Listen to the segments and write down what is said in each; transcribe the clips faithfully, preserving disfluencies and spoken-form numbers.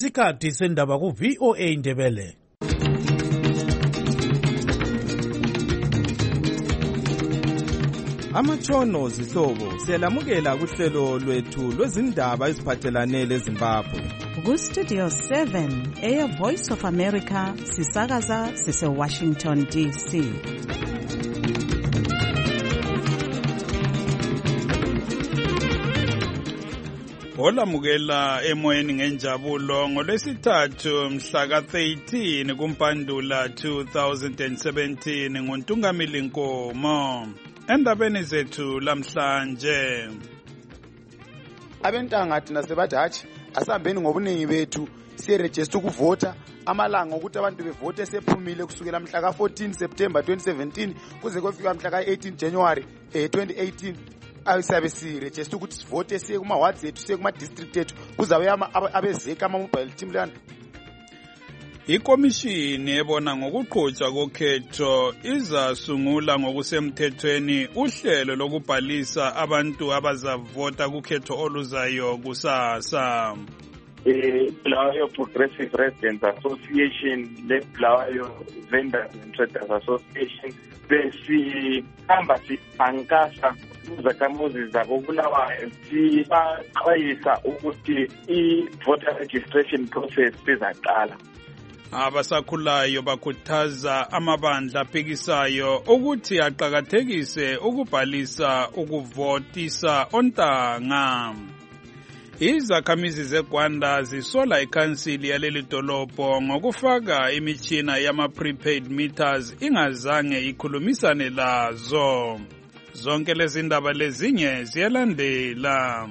Isikhathi sendaba ku V O A Ndebele. Amatshono zihlobo siyalamukela kuhlelo lwethu lwezindaba eziphathelane leZimbabwe. Ku Studio seven eya Voice of America sisakaza sise Washington D C. Olamukela emoyeni ngenjabulo ngolwesithathu mhla ka thirteen kuMpandula two thousand seventeen nguNtungamili Nkomo. Endabeni zethu lamhlanje, abentanga thina sebathi hathi asihambeni ngobuningi bethu siyeregister ukuvota. Amalanga ukuthi abantu bevote sephumile kusukela mhla ka fourteen September twenty seventeen kuze kufika mhla ka eighteen January twenty eighteen. Ayisabe siregister ukuthi sivote siye kuma wards ethu siye kuma district ethu kuzawuyama abezeka ama mobile team lana. Ikomishini ebona ngokuqhutshwa kokhetho izasungula ngokusemthethweni uhlelo lokubhalisa abantu abazavota kukhetho oluzayo kusasa. Bulawayo Progressive Residents Association le Bulawayo Vendors and Traders Association besihamba sihankasa izakhamuzi zabo Bulawayo sibaxwayisa ukuthi i-voter registration process izaqala. Abasakhulayo bakhuthaza amabandla aphikisayo ukuthi aqhakathekise ukubhalisa ukuvotisa ontanga. Izakhamizi zeGwanda zisola ikhansili yaleli dolobho ngokufaka imitshina yama prepaid meters ingazange ikhulumisane lazo. Zonke lezi ndaba lezinye ziyalandela.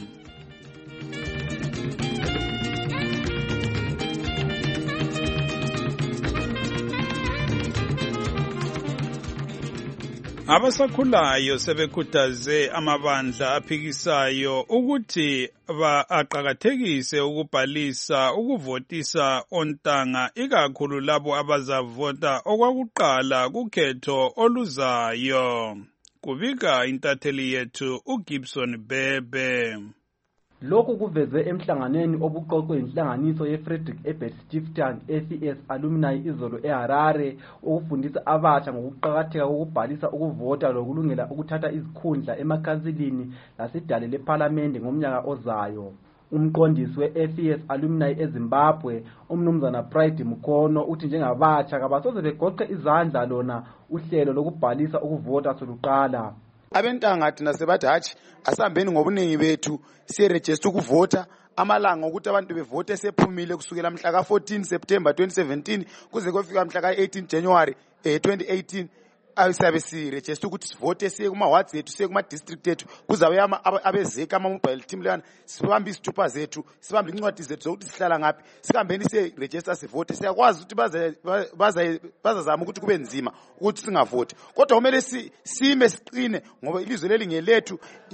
Abasakhulayo sebekhuthaze amabandla aphikisayo ukuthi aqhakathekise ukubhalisa ukuvotisa ontanga ikakhulu labo abazavota okwakuqala kukhetho oluzayo. Kubika intatheli yethu uGibson Bebe. Lokhu kuvezwe emhlanganweni obuqoqwe inhlanganiso yeFrederick Ebert Stiftung F E S Alumni izolo eHarare ukufundisa abasha ngokuqhakatheka kokubhalisa ukuvota lokulungela ukuthatha izikhundla emakhansilini lasidale leParliament ngomnyaka ozayo. Umqondisi we-F E S Alumni eZimbabwe umnumzana Pride Mkhono uthi njengabatsha kabasoze begoqe izandla lona uhlelo lokubhalisa ukuvota soluqala. Abentanga thina sebathi hathi asihambeni ngobuningi bethu siyeregister ukuvota. Amalanga ukuthi abantu bevote sephumile kusukela mhla ka fourteen September twenty seventeen kuze kufika mhla ka eighteen January twenty eighteen. Ayisabe siregister ukuthi sivote siye kuma wards ethu siye kuma district ethu kuzawuyama abezeka ama mobile team lana sibambe isithupha zethu sibambe incwadi zethu zokuthi sihlala ngapi sikambeni siye register sivote. Siyakwazi ukuthi baza baza bazazama ukuthi kube nzima ukuthi singavote, kodwa kumele sime siqine ngoba ilizwe leli ngelethu.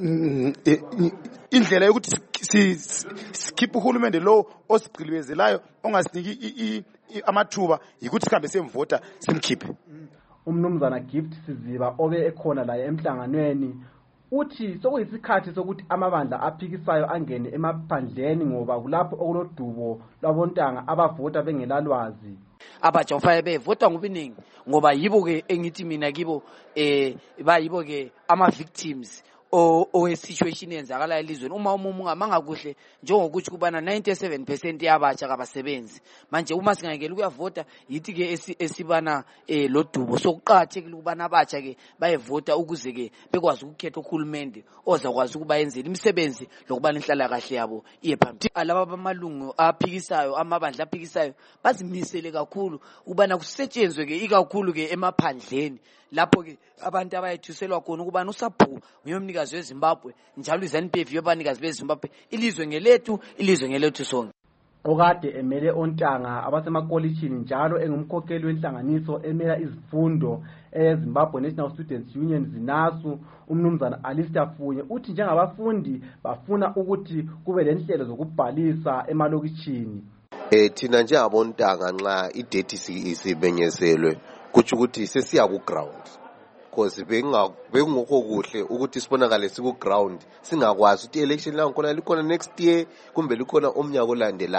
Indlela yokuthi sikhiphe uhulumende lo osiqilibezelayo ongasiniki amathuba yikuthi sihambe semvota simkhiphe. Umnumzana Gift Siziba obe ekhona la emhlanganweni uthi sokuyisikhathi sokuthi amabandla aphikisayo angene emaphandleni ngoba kulapho okulodubo lwabontanga abavota bengelalwazi. Abatsha ufaye bevota ngobuningi ngoba yibo ke engithi mina kibo eh bayibo ke ama victims o o situation yenzakala elizweni. Uma umuntu ngamangakuhle njengokuthi kubana ninety-seven percent yabatsha kabasebenzi manje uma singayekela ukuyavota yithi ke esibana eh lodubo sokuqhathekile ukubana abatsha ke bayevota ukuze ke bekwazi ukukhetha uhulumende ozakwazi ukuba yenzela imisebenzi lokubana inhlala kahle yabo iye phambili. Alaba bamalungu aphikisayo amabandla aphikisayo bazimisele kakhulu ubana kusetshenzwe ke ikakhulu ke emaphandleni lapho ke abantu abayethuselwa khona ukubana usaphu uyomnikazi weZimbabwe njalo iZanu P F yobanikazi beZimbabwe ilizwe ngelethu ilizwe ngelethu sonke. Okade emele ontanga abasemakolishini njalo engumkhokheli wenhlanganiso emela izifundo eZimbabwe National Students Union zinasu umnumzana Alistair Funye uthi njengabafundi bafuna ukuthi kube lenhlelo zokubhalisa emalokishini. Eh thina njengabontanga nxa idate isibenyezelwe kuthi ukuthi sesiya ku ground because benga bengokho kuhle ukuthi sibonakale siku ground singakwazi ukuthi election la ngkhona likhona next year kumbe likhona omnyaka olandelayo.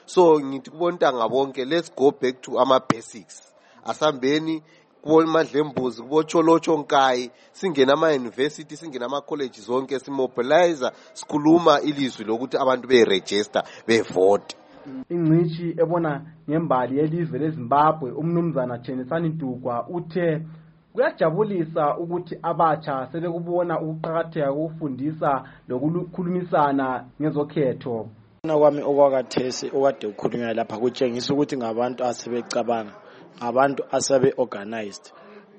So ngithi kubontanga bonke, let's go back to ama basics. Asambeni kubo Madlembuzi, kubo Cholocho Nkai, singena ama university, singena ama college zonke, simobilize, sikhuluma ilizwi lokuthi abantu be register, be vote. Ingcishi ebona ngembali yelizwe leZimbabwe umnumzana Chenisani Ntugwa uthe kuyajabulisa ukuthi abatsha sebekubona ukuqhakatheka kokufundisa lokukhulumisana ngezokhetho. Kwami okwakathesi okade ukukhulunywa lapha kutshengisa ukuthi ngabantu asebecabanga, abantu asebe organized.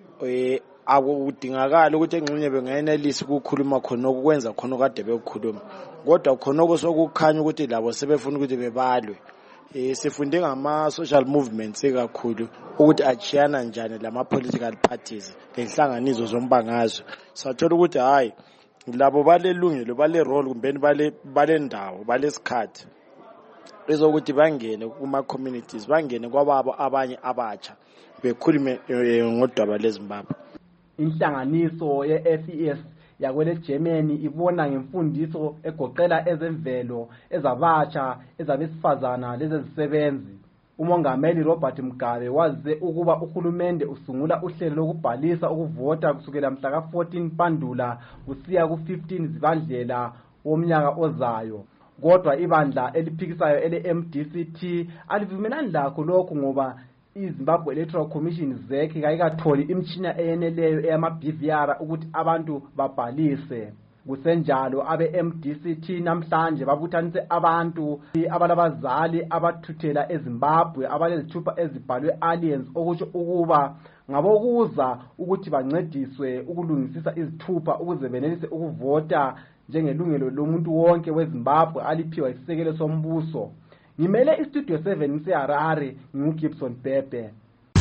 Eh akudingakala ukuthi engxenye bengayenelisa ukukhuluma khona okwenza khona okade bekukhuluma. Kodwa khona okusokukhanya ukuthi labo sebefuna ukuthi bebalwe. Eh sifunde ngama social movements ekakhulu ukuthi achiyana njani lama political parties lenhlanganiso zombangazwe. Sathola ukuthi hayi labo balelungelo bale role kumbe bale balendawo balesikhathi ezokuthi bangene kuma communities, bangene kwababo abanye abatsha bekhulume ngodaba leZimbabwe. Inhlanganiso ye-F E S yakwele Germany ibona ngemfundiso egoqela ezemvelo, ezabatsha, ezabesifazana lezezisebenzi. Umongameli Robert Mugabe waze ukuba uhulumende usungula uhlelo lokubhalisa ukuvota kusukela mhla ka fourteen Pandula kusiya ku fifteen Zibandlela womnyaka ozayo. Kodwa ibandla eliphikisayo ele M D C T alivumelani lakho lokho ngoba iZimbabwe Electoral Commission Z E C kayikatholi imtshina eyeneleyo eyama B V R ukuthi abantu babhalise. Kusenjalo abe M D C T namhlanje babuthanise abantu abalabazali abathuthela eZimbabwe abalezithupha ezibhalwe aliens okusho ukuba ngabokuza ukuthi bancediswe ukulungisisa izithupha ukuze benelise ukuvota njengelungelo lomuntu wonke weZimbabwe aliphiwa isisekelo sombuso. Ngimele iStudio seven seHarare nginguGibson Bebe.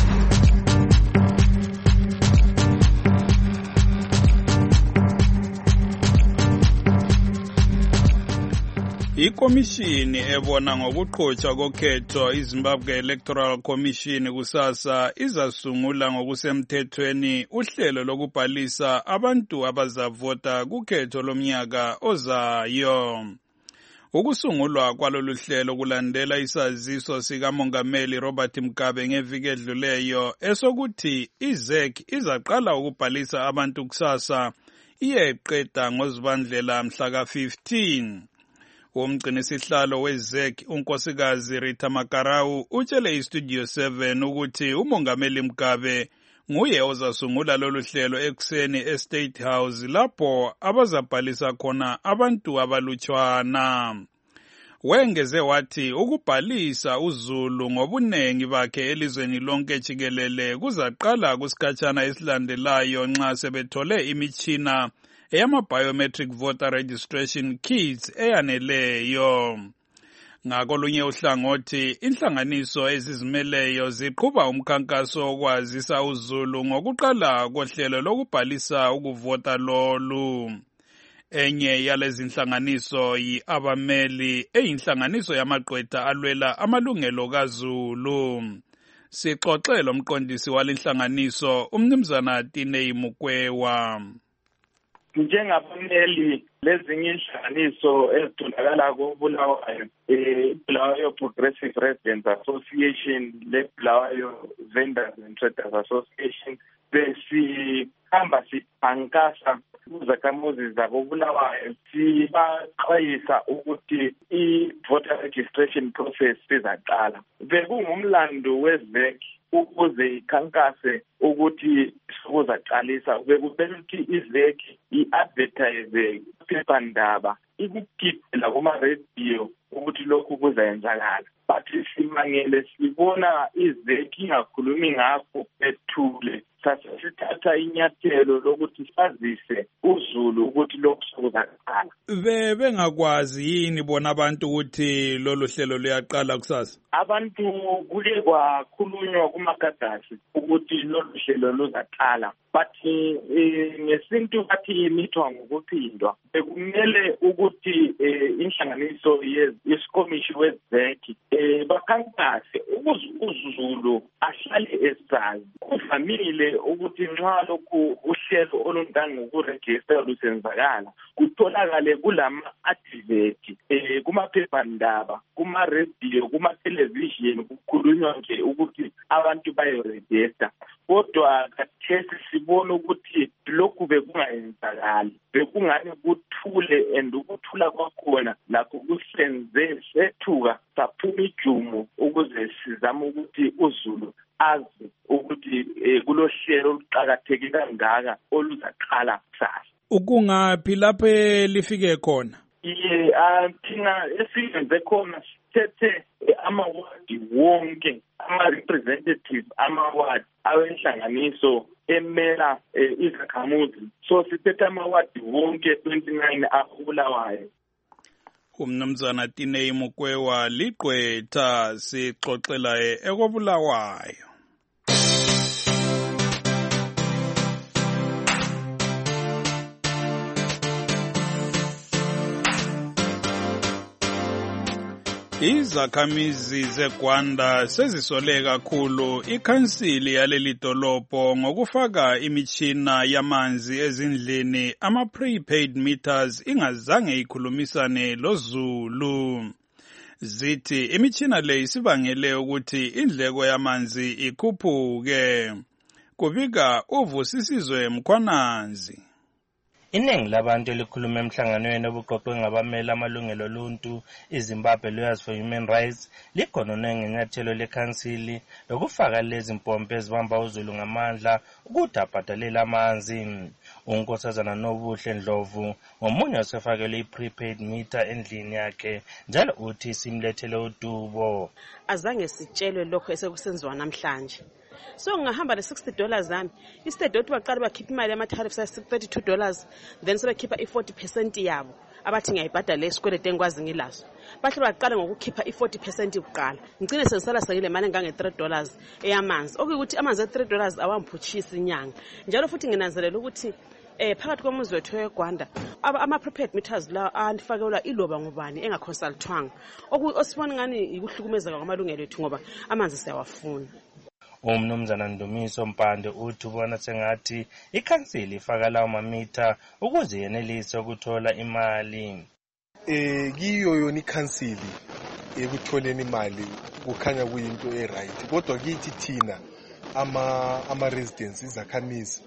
Ikomishini ebona ngokuqhutshwa kokhetho iZimbabwe Electoral Commission kusasa izasungula ngokusemthethweni uhlelo lokubhalisa abantu abazavota kukhetho lomnyaka ozayo. Ukusungulwa kwalolu hlelo kulandela isaziso sikamongameli Robert Mugabe ngeviki edluleyo esokuthi iZ E C izaqala ukubhalisa abantu kusasa iyeqeda ngoZibandlela mhla ka fifteen. Umgcinisihlalo weZ E C unkosikazi Rita Makarau utshele iStudio seven ukuthi umongameli Mugabe nguye ozasungula lolu hlelo ekuseni eState House lapho abazabhalisa khona abantu abalutshwana. Wengeze wathi ukubhalisa uZulu ngobunengi bakhe elizweni lonke jikelele kuzaqala kusikhatshana esilandelayo nxa sebethole imitshina eyama-biometric voter registration kits eyaneleyo. Ngakolunye uhlangothi, inhlanganiso ezizimeleyo ziqhuba umkhankaso wokwazisa uZulu ngokuqala kohlelo lokubhalisa ukuvota lolu. Enye yalezi inhlanganiso yi-Abameli, eyinhlanganiso yamagqwetha alwela amalungelo kaZulu. Sixoxe lomqondisi walenhlanganiso, umnumzana Tinei Mukwewa. Njengabameli lezinye inhlanganiso ezitholakala koBulawayo, eh Bulawayo Progressive Residents Association, le Bulawayo Vendors and Traders Association, besihamba siphankasa kuzakhamuzi zakoBulawayo sibaxwayisa ukuthi i-voter registration process izaqala. Bekungumlando weZ E C ukuze ikhankase ukuthi kuzaqalisa, bekubeluthi iZ E C i-advertise phephandaba ikugibela kuma-radio ukuthi lokhu kuzayenzakala. But simangele sibona iZ E C ingakhulumi ngakho ethule. Sasa sithatha inyathelo lokuthi sazise uZulu ukuthi lokhu kuzaqala. Be bengakwazi yini bona abantu ukuthi lolu hlelo luyaqala kusasa? Abantu kuke kwakhulunywa kumakadasi ukuthi lolu hlelo luzaqala, but ngesintu bathi imithwa ngokuphindwa. Bekumele ukuthi inhlanganiso yesikomishi weZ E C bakhankase ukuze uZulu ahlale esazi. Kuvamile eh ukuthi nxa lokhu uhlelo olundanga ngokuregister lusenzakala kutholakale kulama advert eh kumaphephandaba kuma radio kuma television kukhulunywa nje ukuthi abantu bayoregister kodwa kathesi sibona ukuthi lokhu bekungayenzakali bekungani kuthule and ukuthula kwakhona lakho kusenze sethuka saphuma ijumo ukuze sizame ukuthi uZulu azi ukuthi kulohlelo oluqhakatheke kangaka oluzaqala kusasa. Ukungaphi lapho lifike khona? Iye athina esiyenze khona sithethe amawadi wonke ama-representative amawadi awenhlanganiso emela izakhamuzi so sithethe amawadi wonke twenty-nine abulawayo. Umnumzana Tinei Mukwewa liqwetha sixoxela ekobulawayo. Izakhamizi zeGwanda sezisole kakhulu ikhansili yaleli dolobho ngokufaka imitshina yamanzi ezindlini ama prepaid meters ingazange ikhulumisane loZulu. Zithi imitshina le isibangele ukuthi indleko yamanzi ikhuphuke. Kubika uvusisizwe Mkhwanazi. Iningi labantu elikhuluma emhlanganweni obuqoqwe ngabamela amalungelo oluntu iZimbabwe Lawyers for Human Rights likhonone ngenyathelo lekhansili lokufaka lezi mpompi ezibamba uZulu ngamandla ukuthi abhadalela amanzi. Unkosazana Nobuhle Ndlovu ngomunye osefakele i-prepaid meter endlini yakhe njalo uthi simlethele udubo. Azange sitshelwe lokho esekusenziwa namhlanje. So ngahamba le sixty dollars zami instead ukuthi baqala bakhipha imali yama tariffs ya thirty-two dollars then sebekhipha i-forty percent yabo abathi ngiyayibhadala esikwelete engikwazi ngilazo bahle baqala ngokukhipha i-forty percent kuqala ngicine sengisala sengile mali engange three dollars eyamanzi okuyukuthi amanzi e three dollars awamphutshisa inyanga njalo futhi nginanzelela ukuthi eh phakathi komuzi wethu eGwanda ama prepaid meters la alifakelwa iloba ngubani engaconsultwanga osibona ngani ikuhlukumezeka kwamalungelo ethu ngoba amanzi siyawafuna. Umnumzana Ndumiso Mpande uthi ubona sengathi ikhansili ifaka lawo mamitha ukuze yenelise ukuthola imali. Eh kiyo yona ikhansili ekutholeni imali kukhanya kuyinto eright kodwa kithi thina ama ama residents izakhamizi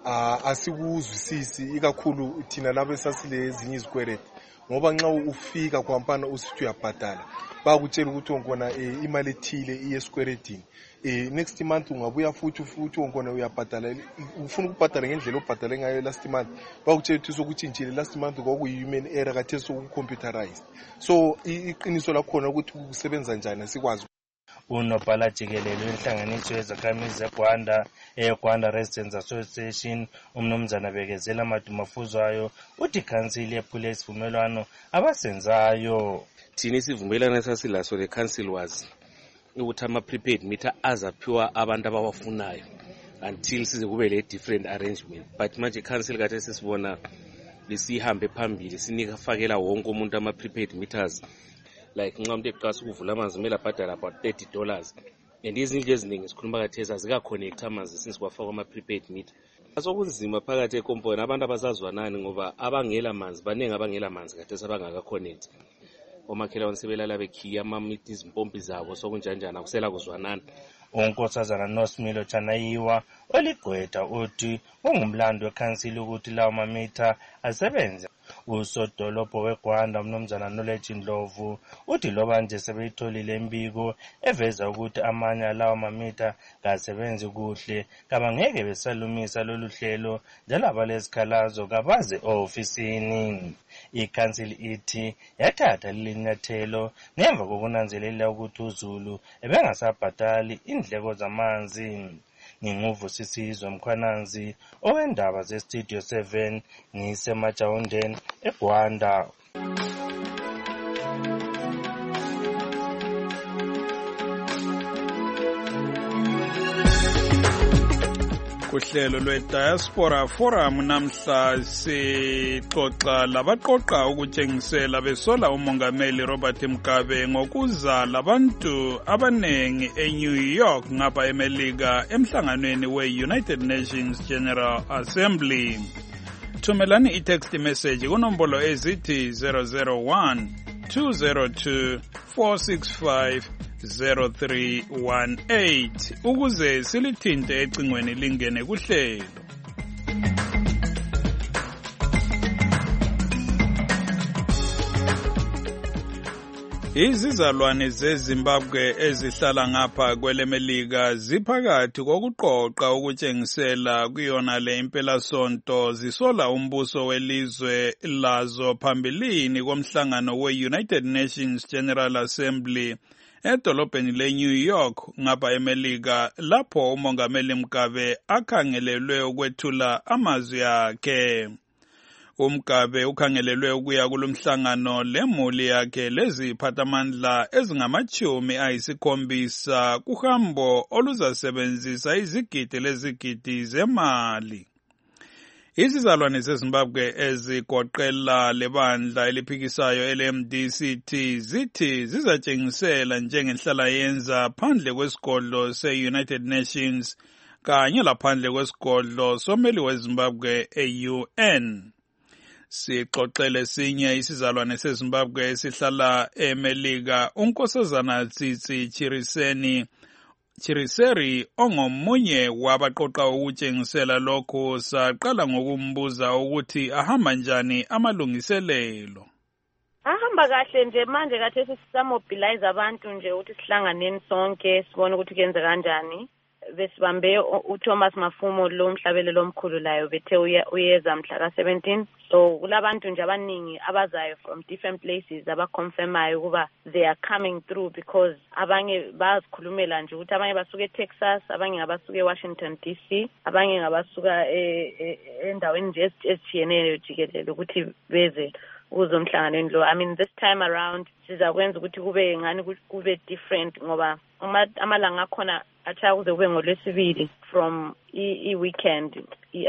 asikuzwisisi ikakhulu thina labo esasile ezinye izikweleti ngoba nxa ufika kwampana usithi uyabhadala bakutshela ukuthi ongona imali ethile iyeskweletini eh next month ungabuya futhi futhi ongona uyabhadala ufuna ukubhadala ngendlela obhadale ngayo last month bakutshela ukuthi sokuthintshile last month kwakuyi human error kathe sokucomputerized so iqiniso lakhona ukuthi kusebenza njani sikwazi. Unobhala jikelele wenhlanganiso yezakhamizi zeGwanda eGwanda Residents Association umnumzana Bekezela Madumafuzwayo uthi ikhansili yephule isivumelwano abasenzayo. Thina isivumelwano esasilaso le council was ukuthi ama prepaid meter azaphiwa abantu abawafunayo until size kube le different arrangement but manje council kade sesibona lisihambe phambili sinika fakela wonke umuntu ama prepaid meters like nxa umuntu eqasa ukuvula amanzi kumele abhadala about thirty dollars and izindlu eziningi sikhuluma kathesa zika connect amanzi since kwafakwa ama prepaid meter. Asokunzima phakathi ekomponi abantu abasazwanani ngoba abangela manzi baningi abangela manzi kathesa abangaka connect. Omakhelwane sebelala bekhiya amamithi izimpompi zabo sokunjanjana akusela kuzwanana. Unkosazana Nosimilo Chanayiwa oligqwetha uthi ungumlando wekhansili ukuthi lawo mamitha asebenze. Usodolopho weGwanda umnumzana Knowledge Ndlovu uthi loba nje sebeyitholile imbiko eveza ukuthi amanye lawo mamitha kasebenzi kuhle kabangeke besalumisa lolu hlelo njalo abalesikhalazo kabaze ofisini. Ikhansili ithi yathatha lilinyathelo ngemva kokunanzelela ukuthi uZulu ebengasabhadali indleko zamanzi. Nginguvusisizwe Mkhwanazi owendaba ze Studio seven ngisemajawundeni eGwanda. Kuhlelo lwe-Diaspora Forum namhla sixoxa labaqoqa ukutshengisela besola umongameli Robert Mugabe ngokuza labantu abanengi eNew York ngapha eMelika emhlanganweni we-United Nations General Assembly. Thumelani i-text message kunombolo ezithi zero zero one two zero two four six five zero three one eight ukuze silithinte ecingweni lingene kuhlelo. Izizalwane zeZimbabwe ezihlala ngapha kwelemelika ziphakathi kokuqoqa ukutshengisela kuyona le impelasonto zisola umbuso welizwe lazo phambilini komhlangano we-United Nations General Assembly edolobheni le-New York ngapha eMelika lapho umongameli Mugabe akhangelelwe ukwethula amazwi akhe. uMgabe ukhangelelwe ukuya kulomhlangano lemuli yakhe leziphathamandla ezingamachumi ayisikhombisa kuhambo oluzasebenzisa izigidi lezigidi zemali. Izizalwane zeZimbabwe ezigoqela lebandla eliphikisayo L M D C T zithi zizatshengisela njengenhlala yenza phandle kwesigodlo se-United Nations kanye laphandle kwesigodlo someli weZimbabwe e-U N. Sixoxele sinye isizalwane seZimbabwe esihlala eMelika uNkosazana Tsitsi Chiriseni Chiriseri ongomunye wabaqoqa ukutshengisela lokho saqala ngokumbuza ukuthi ahamba njani amalungiselelo. Ahamba kahle nje manje kathesi sisamobilize abantu nje ukuthi sihlanganeni sonke sibone ukuthi kuyenze kanjani. Besibambe uThomas Mafumo lo mhlabelelo omkhulu layo bethe uyeza mhla ka seventeen. So kulabantu nje abaningi abazayo from different places abaconfirmayo ukuba they are coming through because abanye bazikhulumela nje ukuthi abanye basuka eTexas, abanye ngabasuka eWashington D C, abanye ngabasuka endaweni nje ezitshiyeneyo jikelele ukuthi beze uzomhlanganweni lo. I mean this time around sizakwenza ukuthi kube ngani kube different ngoba amalanga akhona acha kuze kube ngolwesibili from i weekend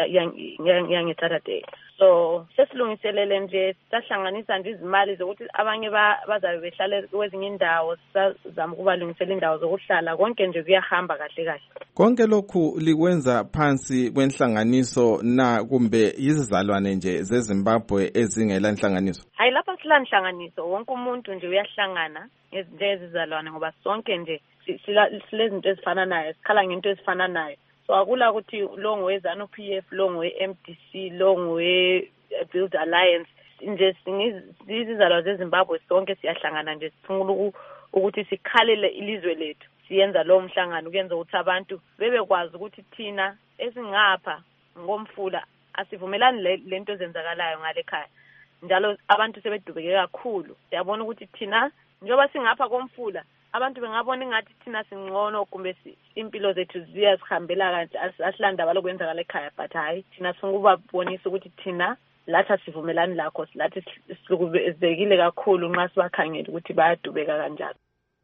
yang Saturday. So sesilungiselele nje sahlanganisa nje izimali zokuthi abanye bazabe behlale kwezinye indawo sizama ukubalungisela indawo zokuhlala konke nje kuyahamba kahle kahle. Konke lokhu likwenza phansi kwenhlanganiso na kumbe izizalwane nje zeZimbabwe ezingela inhlanganiso? Hayi lapha silanhlanganiso wonke umuntu nje uyahlangana ngezizalwane ngoba sonke nje silezinto ezifana nayo sikhala ngento ezifana nayo. So akula ukuthi lo ngowezana P F lo ngowe-M D C lo ngowe-Build Alliance nje izizalwane zeZimbabwe sonke siyahlangana nje sifuna ukuthi sikhalele ilizwe lethu. Siyenza lo mhlangano kuyenza ukuthi abantu bebekwazi ukuthi thina esingapha ngomfula asivumelani lento ezenzakalayo ngale ekhaya. Njalo abantu sebedubeke kakhulu. Siyabona ukuthi thina njoba singapha komfula abantu bengabona ngathi thina singcono kumbe impilo zethu ziyasihambela kanti asilanda balokwenzakala ekhaya but hayi thina sifuna ukubabonisa ukuthi thina lathi sivumelani lakho lathi sihlukubezekile kakhulu nxa sibakhangela ukuthi bayadubeka kanjalo.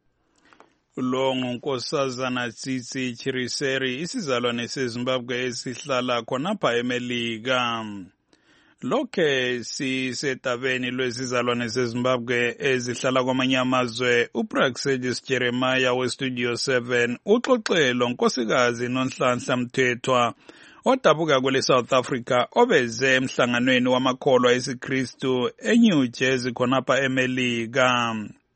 Lo nguNkosazana Tsitsi Chiriseri isizalwane seZimbabwe esihlala khonapha eMelika. Lokhe sisetabeni lwezizalwane zeZimbabwe ezihlala kwamanye amazwe uPraxedis Jeremiah weStudio seven uxoxelo nkosikazi noNhlanhla Mthethwa odabuka kwele South Africa obeze emhlanganweni wamakholwa esiKristu eNew Jersey khonapha eMelika.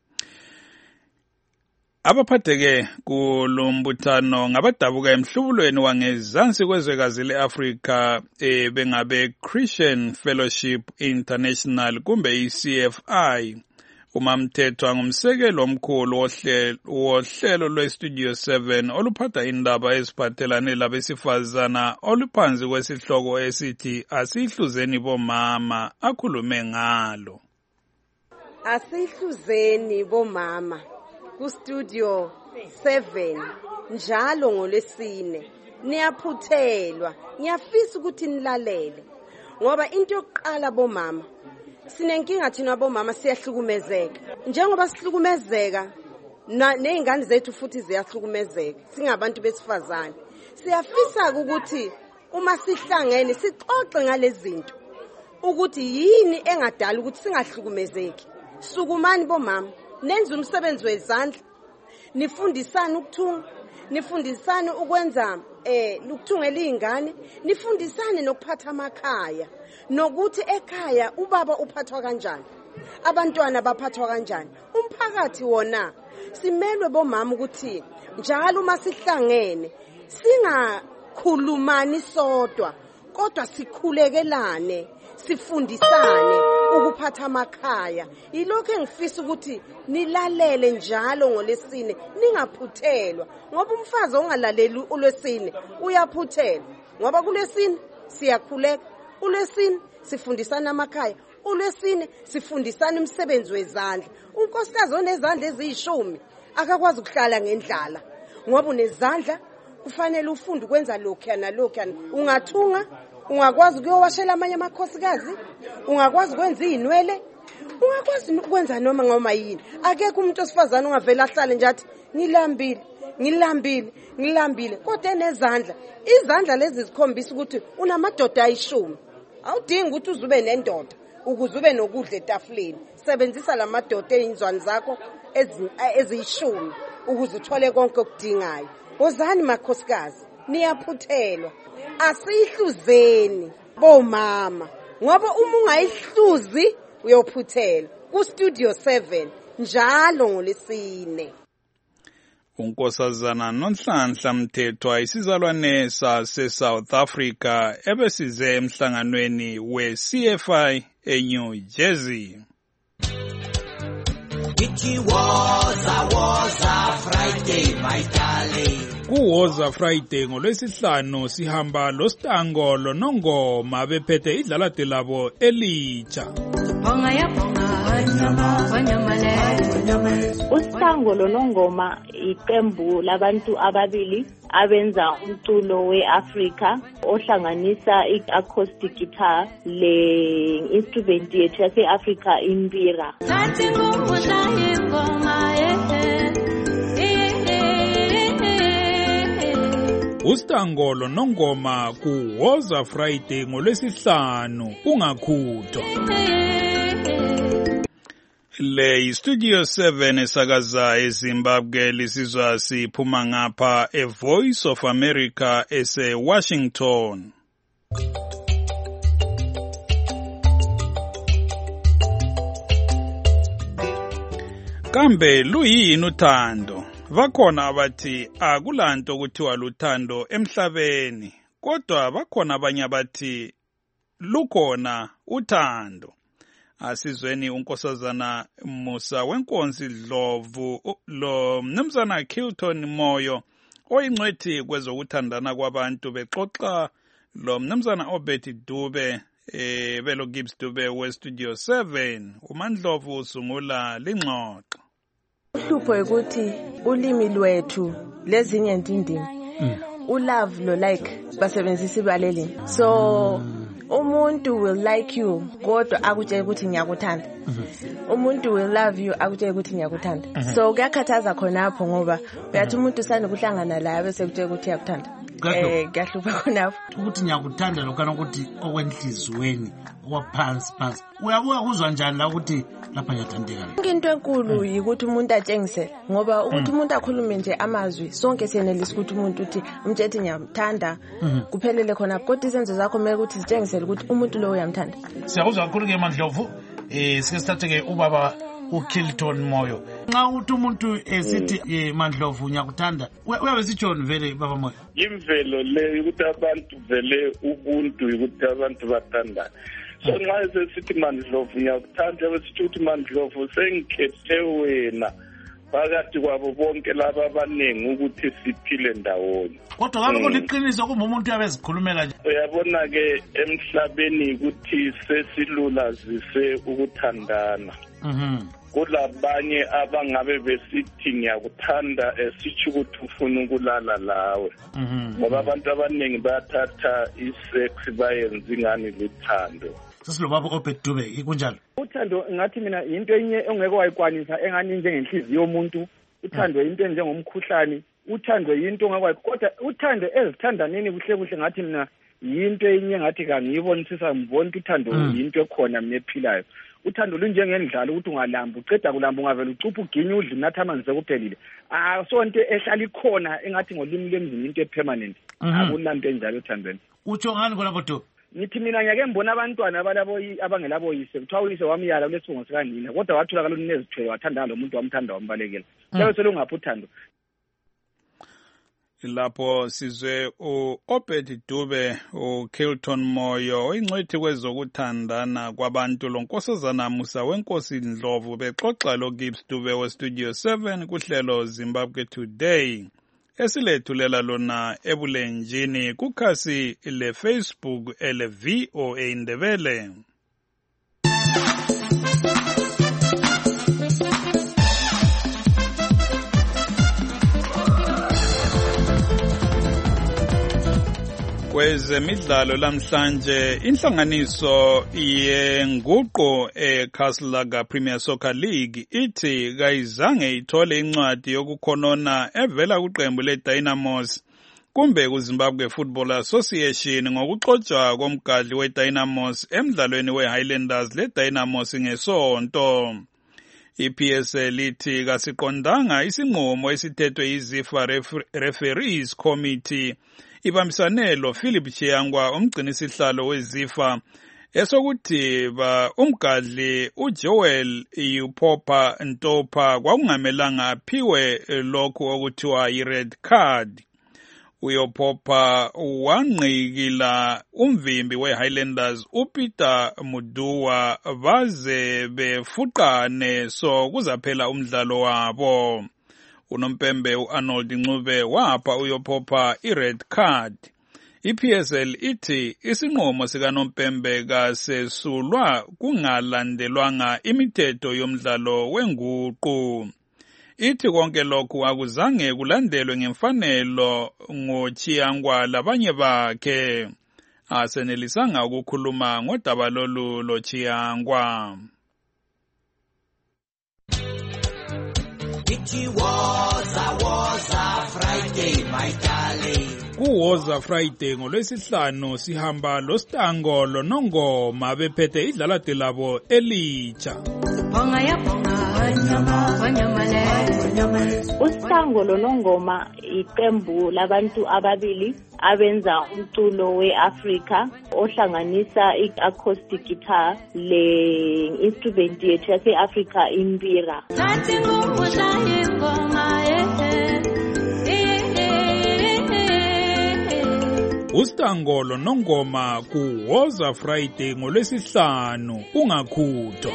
Abaphatheke kulombuthano ngabadabuka emhlubulweni wangezansi kwezwekazi leAfrika e bengabe Christian Fellowship International kumbe I C F I. UMamthethwa ngumsekelo omkhulu wohlelo lweStudio seven oluphatha indaba eziphathelane labesifazana oluphansi kwesihloko esithi asihluzeni bomama akhulume ngalo. Asihluzeni bomama kuStudio seven njalo ngolesine niyaphuthelwa ngiyafisa ukuthi nilalele ngoba into yokuqala bomama sinenkinga thina bomama siyahlukumezeka njengoba sihlukumezeka nezingane zethu futhi ziyahlukumezeka singabantu besifazane siyafisa ukuthi uma sihlangene sixoxe ngalezinto ukuthi yini engadala ukuthi singahlukumezeki. Sukumani bomama, nenza umsebenzi wezandla, nifundisane ukuthunga, nifundisane ukwenza eh ukuthungela izingane, nifundisane nokuphatha amakhaya, nokuthi ekhaya ubaba uphathwa kanjani, abantwana baphathwa kanjani, umphakathi wona. Simelwe bomama ukuthi njalo uma sihlangene singakhulumani sodwa kodwa sikhulekelane, sifundisane ukuphatha amakhaya. Yilokho engifisa ukuthi nilalele njalo ngolesine, ningaphuthelwa, ngoba umfazi ongalaleli uLwesine uyaphuthelwa. Ngoba kuLwesine siyakhuleka, uLwesine sifundisana amakhaya, uLwesine sifundisana umsebenzi wezandla. Unkosikazi onezandla eziyishumi akakwazi ukuhlala ngendlala, ngoba unezandla kufanele ufunde ukwenza lokhu na lokhu. Ungathunga, ungakwazi ukuyowashela amanye amakhosikazi, ungakwazi ukwenza izinwele, ungakwazi ukwenza noma ngoma yini. Akekho umuntu osifazana ongavela ahlale nje athi ngilambile, ngilambile, ngilambile. Kodwa nezandla, izandla lezi zikhombisa ukuthi unamadoda ayishumi. Awudingi ukuthi uzube nendoda ukuze ube nokudla etafuleni. Sebenzisa lamadoda einzwani zakho eziyishumi ukuze uthole konke okudingayo. Wozani makhosikazi, niyaphuthelwa. Asihluzeni bomama, ngoba uma ungayihluzi uyophuthelwa. Ku Studio seven njalo ngolesine. Unkosazana Nonhlanhla Mthethwa isizalwane sase South Africa ebesize emhlanganweni we C F I eNew Jersey. It was a was a Friday, my darling. Kuwoza Friday ngolwesihlanu sihamba lo Stango lo Nongoma bephethe idlalade labo elitsha. Bonga ya bonga nyama banyamale. uStango lo Nongoma iqembu labantu ababili abenza umculo weAfrica ohlanganisa i-acoustic guitar le instrument yethu yase-Africa imbira. uStango lo Nongoma kuwoza Friday ngolwesihlanu ungakhuthwa. Le Studio seven esakaza eZimbabwe lisizwa siphuma ngapha e Voice of America ese Washington. Kambe luyini uthando? Bakhona abathi akulanto kuthiwa luthando emhlabeni, kodwa bakhona abanye abathi lukhona uthando. Asizweni unkosazana Musa wenkonsi Dlovu lo mnumzana Kilton Moyo oyingcwethi kwezokuthandana kwabantu bexoxa lo mnumzana Obeti Dube eh belo Gibbs Dube we Studio seven. uMandlovu usungula lingxoxo. Uhlupho ukuthi ulimi lwethu lezinye indindini ulove lo like basebenzisa ibalelini, so umuntu will like you kodwa akutshela ukuthi ngiyakuthanda. Umuntu will love you akutshela ukuthi ngiyakuthanda. So kuyakhathaza khonapho ngoba uyathi umuntu usane kuhlangana la bese kutshela ukuthi uyakuthanda. Eh kuyahlupa khonapho ukuthi ngiyakuthanda lokana ukuthi okwenhlizweni waphansi phansi. Uyabuka kuzwa njani la ukuthi lapha ngiyathandeka? Into enkulu ukuthi umuntu atshengise ngoba ukuthi umuntu akhulume nje amazwi sonke siyenelisa ukuthi umuntu uthi umthethe ngiyamthanda kuphelele khona, kodwa izenzo zakho kumele ukuthi zitshengisele ukuthi umuntu lo uyamthanda. Siyakuzwa kakhulu ke Mandlovu. Eh sike sithathe ke ubaba uKilton Moyo. Nxa uthi umuntu esithi eh Mandlovu ngiyakuthanda uyabe sijoni vele baba Moyo. Imvelo le ukuthi abantu vele ubuntu ukuthi abantu bathandana. So nxa sesithi Mandlovu ngiyakuthanda besithi ukuthi Mandlovu sengikhethe wena phakathi kwabo bonke laba abanengi ukuthi siphile ndawonye. Kodwa ngabe kuliqiniso kuma umuntu uyabezikhulumela nje. Uyabona ke emhlabeni ukuthi sesilulazise ukuthandana. Mhm. Kulabanye abangabe besithi ngiyakuthanda esitsho ukuthi ufuna ukulala lawe. Ngoba abantu abanengi bayathatha isex bayenza ingani luthando. Sesilobaba Obedube ikunjalo. Uthando ngathi mina into enye ongeke wayikwanisa engani njengenhliziyo yomuntu. Uthando into njengomkhuhlane. Uthando into ongakwazi kodwa uthando ezithandaneni kuhle kuhle ngathi mina yinto enye ngathi kangiyibonisisa ngibona ukuthi uthando yinto ekhona mina ephilayo. Uthando lunjengendlalo ukuthi ungalamba uceda kulamba ungavela ucupha uginye udle unatha amanzi sekuphelile. Ah so into ehlala ikhona engathi ngolimi lemzini into epermanent. Akulanto enjalo uthandweni. Utsho ngani kona kodwa? Ngithi mina ngiyake ngibona abantwana abalabo abangelabo yise kuthiwa uyise wamyala kulesibongo sikanina kodwa watholakala unezithwe wathanda lo muntu wamthanda wambalekela. Leyo selungaphi uthando. Lapho sizwe u-Obed Dube uKilton Moyo oyingcwethi kwezokuthandana kwabantu lonkosazana Musa wenkosi Ndlovu bexoxa lo Gibbs Dube we Studio seven kuhlelo Zimbabwe Today esilethulela lona ebulenjini kukhasi le Facebook ele V O A Ndebele. Kwezemidlalo lamhlanje inhlanganiso yenguqo eCastle Premier Soccer League ithi kayizange ithole incwadi yokukhonona evela kuqembu leDynamos kumbe kuZimbabwe Football Association ngokuxotsha komgadli weDynamos emidlalweni weHighlanders leDynamos ngesonto. I-P S L ithi kasiqondanga isinqumo esithethwe yiZIFA Referees Committee ibambisane lo Philip Chiyangwa umgcinisihlalo weZIFA esokuthi ba umgadli uJoel Yupopa Ntopa kwakungamelanga aphiwe lokho okuthiwa i-red card. Uyopopa wanqikila umvimbi weHighlanders uPeter Muduwa baze befuqane so kuzaphela umdlalo wabo. Unompembe uArnold Ncube wapha uyopopa i-red card. I-P S L ithi isinqumo sikaNompembe kasesulwa kungalandelwanga imithetho yomdlalo wenguqu. Ithi konke lokhu akuzange kulandelwe ngemfanelo ngoChiyangwa labanye bakhe. Asenelisanga ukukhuluma ngodaba lolu loChiyangwa. Woza woza Friday my darling. Kuwoza Friday ngolwesihlanu sihamba lo Stango lonongoma bephethe idlalade labo elitsha. Bonga ya bonga nyama wanyamale. Ustango lonongoma iqembu labantu ababili abenza umculo weAfrica ohlanganisa i-acoustic guitar le instrument yethu yase-Africa imbira. Ustango lonongoma kuwoza Friday ngolwesihlanu ungakhuthwa.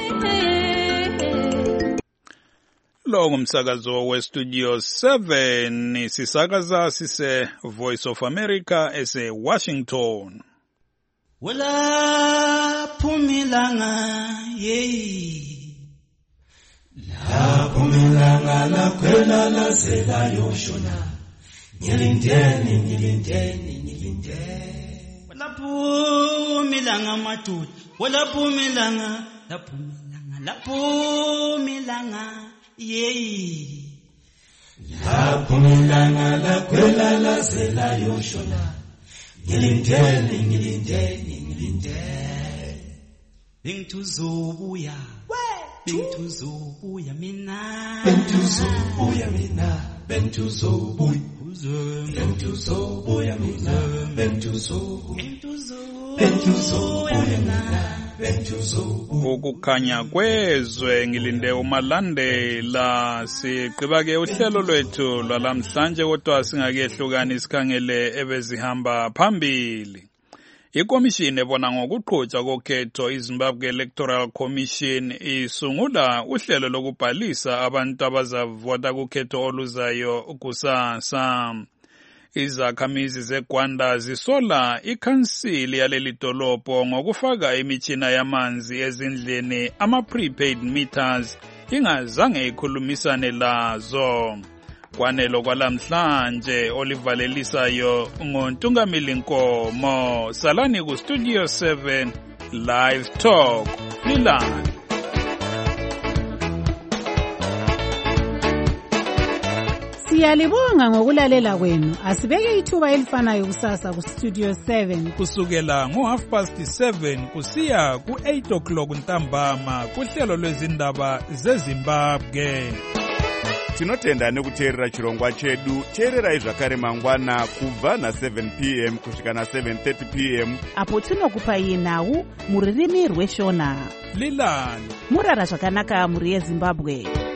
Lo ngumsakazo we Studio seven sisakaza sise Voice of America ese Washington. Wala phumilanga yeyi la phumilanga la kwela la sela yoshona nyilindeni nyilindeni nyilindeni wala phumilanga madudu wala phumilanga la phumilanga la phumilanga yeyi la phumilanga la kwela la sela yoshona ngilindeni ngilindeni ngilindeni bengituzobuya bengituzobuya mina bengituzobuya mina bengituzobuya bengituzobuya mina bengituzobuya bengituzobuya mina ukukhanya kwezwe ngilinde umalandela siqhiba ke uhlelo lwethu lwalamhlanje kodwa singakehlukani isikhangele ebezihamba phambili. Ikomishini ebona ngokuqhutshwa kokhetho iZimbabwe Electoral Commission isungula uhlelo lokubhalisa abantu abazavota kukhetho oluzayo kusasa. Izakhamizi zeGwanda zisola ikhansili yaleli dolobho ngokufaka imitshina yamanzi ezindlini ama-prepaid meters ingazange ikhulumisane lazo. Kwanelo kwalamhlanje olivalelisayo ngoNtungamili Nkomo. Salani ku Studio seven Live Talk. Lilani. Siyalibonga ngokulalela kwenu. Asibeke ithuba elifanayo kusasa ku Studio seven kusukela ngo half past seven kusiya ku eight o'clock ntambama kuhlelo lwezindaba zeZimbabwe. Tinotenda nekuteerera chirongwa chedu. Teererai zvakare mangwana kubva na seven p m kusvika na seven thirty p m apo tinokupai nhau muririmi rweshona. Lilani murara zvakanaka muri yeZimbabwe.